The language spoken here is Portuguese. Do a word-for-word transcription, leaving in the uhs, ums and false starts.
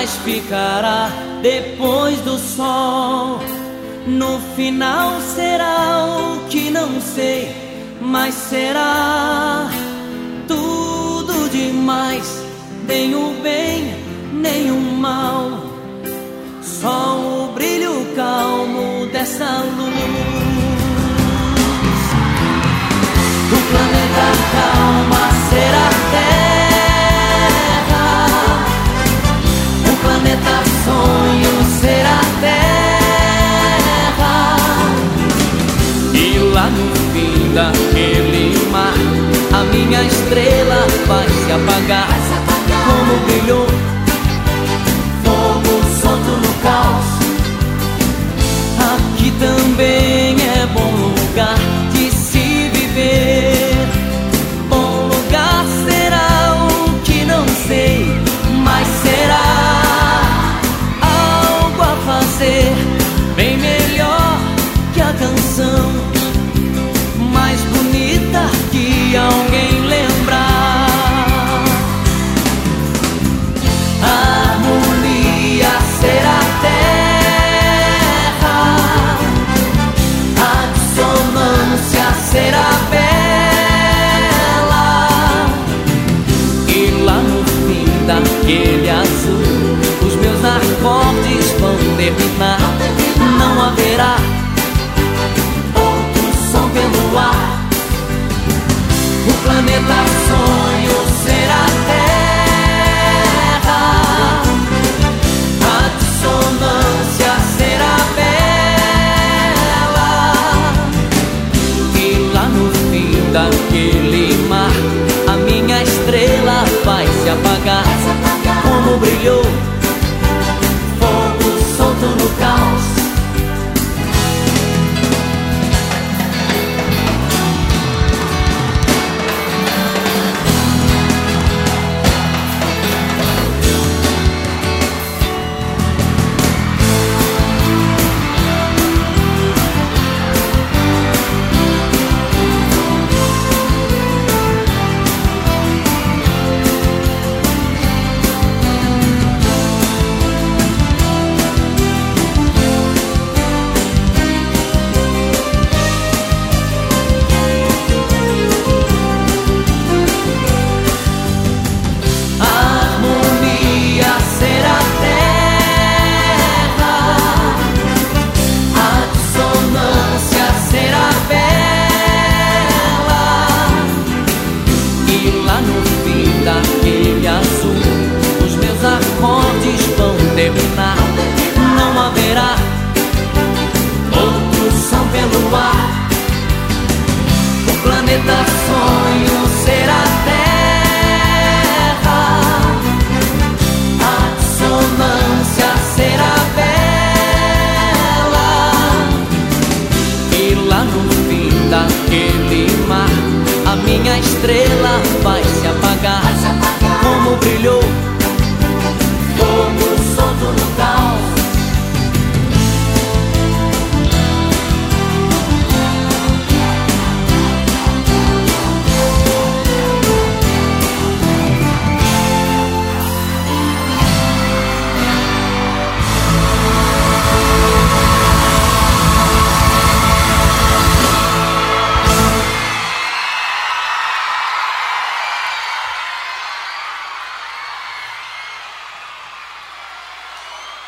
mas ficará depois do sol. No final será o que não sei, mas será tudo demais. Nem o bem, nem o mal, só o brilho calmo dessa luz. O planeta calma será terra, o planeta sonho será terra, e lá no fim daquele mar a minha estrela vai se apagar. Como brilhou fogo solto no caos, aqui também é bom lugar de se viver. Bom lugar será o que não sei, mas será algo a fazer bem melhor que a canção mais bonita que alguém lembrar. Será bela, e lá no fim daquele azul os meus acordes vão terminar. Não haverá outro som pelo ar. O planeta sonho será terra, a dissonância será bela, daquele mar a minha estrela vai se apagar. Como brilhou